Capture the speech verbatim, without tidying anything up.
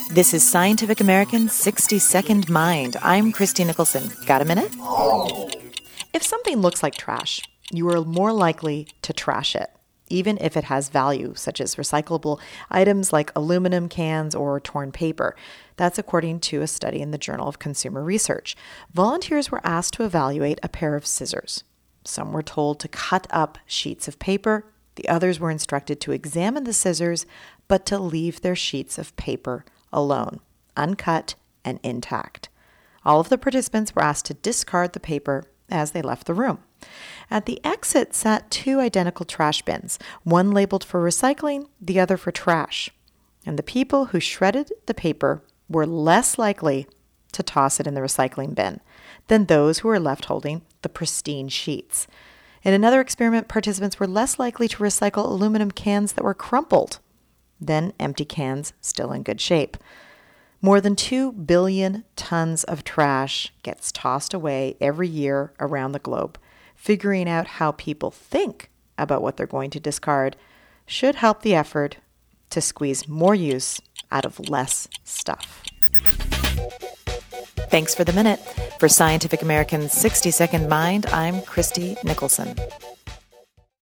This is Scientific American's sixty second Mind. I'm Christy Nicholson. Got a minute? If something looks like trash, you are more likely to trash it, even if it has value, such as recyclable items like aluminum cans or torn paper. That's according to a study in the Journal of Consumer Research. Volunteers were asked to evaluate a pair of scissors. Some were told to cut up sheets of paper. The others were instructed to examine the scissors, but to leave their sheets of paper alone, uncut and intact. All of the participants were asked to discard the paper as they left the room. At the exit sat two identical trash bins, one labeled for recycling, the other for trash. And the people who shredded the paper were less likely to toss it in the recycling bin than those who were left holding the pristine sheets. In another experiment, participants were less likely to recycle aluminum cans that were crumpled than empty cans still in good shape. More than two billion tons of trash gets tossed away every year around the globe. Figuring out how people think about what they're going to discard should help the effort to squeeze more use out of less stuff. Thanks for the minute. For Scientific American's sixty second Mind, I'm Christy Nicholson.